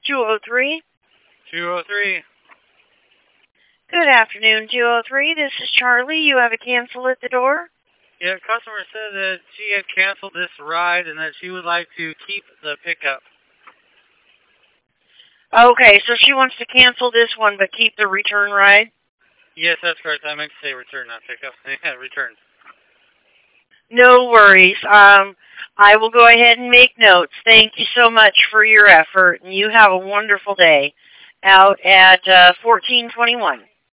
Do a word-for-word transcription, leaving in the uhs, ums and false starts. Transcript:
two oh three. two oh three. Good afternoon, two oh three. This is Charlie. You have a cancel at the door? Yeah, customer said that she had canceled this ride and that she would like to keep the pickup. Okay, so she wants to cancel this one but keep the return ride? Yes, that's correct. I meant to say return, not pickup. Yeah, return. No worries. Um, I will go ahead and make notes. Thank you so much for your effort, and you have a wonderful day out at uh, fourteen twenty-one.